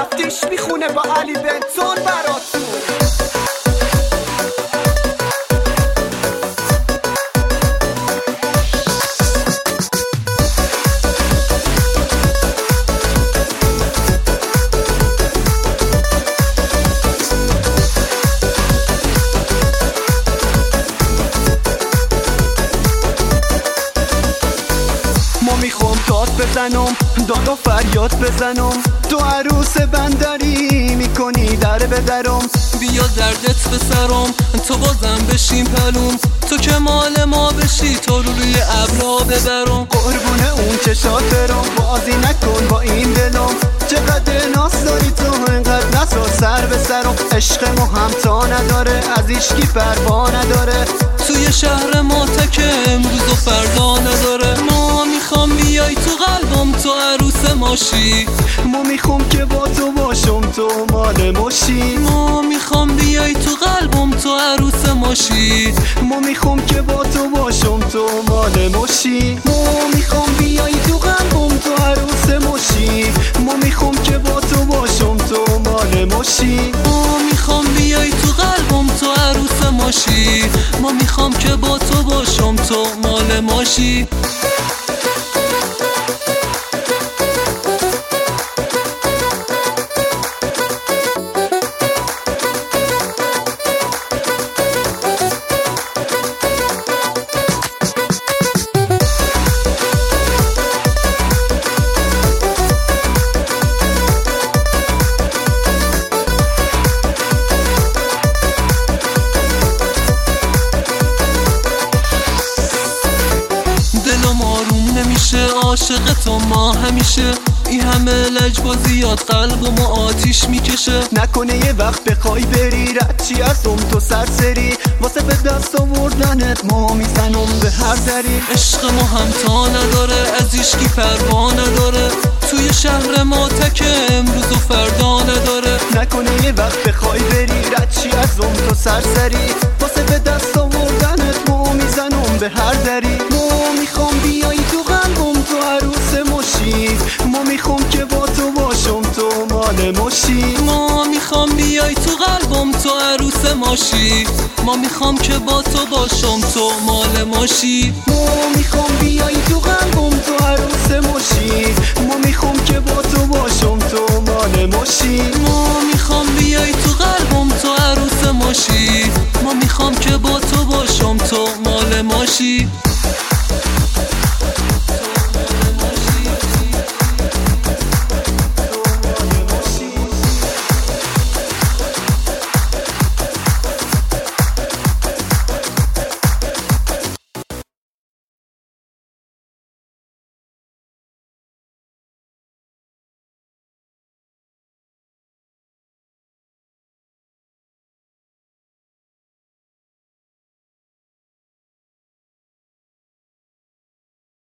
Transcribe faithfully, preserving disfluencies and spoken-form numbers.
تفتیش میخونه با علی بنتون براتون. ما میخوام داد بزنم، داد و فریاد بزنم، تو عروس بندری میکنی در بدرم. بیا دردت بسرم تو بازم بشین پلوم، تو که مال ما بشی تو رو روی ابرا ببرم. قربونه اون چشات برم، بازی نکن با این دلم، چقدر ناس داری تو اینقدر نسا سر به سرم. عشق ما همتا نداره از ایشکی پروا نداره، توی شهر ما تکه امروز و فردا نداره. ما میخوام بیای تو قلبم تو عروس ماشی، ما میخوام که با تو باشم تو مال ماشی. ما میخوام بیای تو قلبم تو عروس ماشی، ما میخوام که با تو باشم تو مال ماشی. ما میخوام بیای تو قلبم تو عروس ماشی، ما میخوام که با تو باشم تو مال ماشی. ما میخوام بیای تو قلبم تو عروس ماشی، ما میخوام که با تو باشم تو مال ماشی. عاشق تو ما همیشه، این همه لجبازیات قلب و آتیش میکشه. نکنه یه وقت بخوای بری رد چی ازم تو سرسری، واسه به دست آوردنت ما میزنم به هر دری. عشق ما همتا نداره از ایشکی پروا نداره، توی شهر ما تکه امروز و فردا نداره. نکنه یه وقت بخوای بری رد چی ازم تو سرسری، واسه به دست آوردنت ما میزنم به هر دری. ما میخوام بیای تو قلبم تو عروس ماشی، ما میخوام که با تو باشم تو مال ماشی. ما میخوام بیای تو قلبم تو عروس ماشی، ما میخوام که با تو باشم تو مال ماشی. ما میخوام بیای تو قلبم تو عروس ماشی، ما میخوام که با تو باشم تو مال ماشی. ما میخوام بیای تو قلبم تو عروس ماشی، ما میخوام که با تو باشم تو مال ماشی.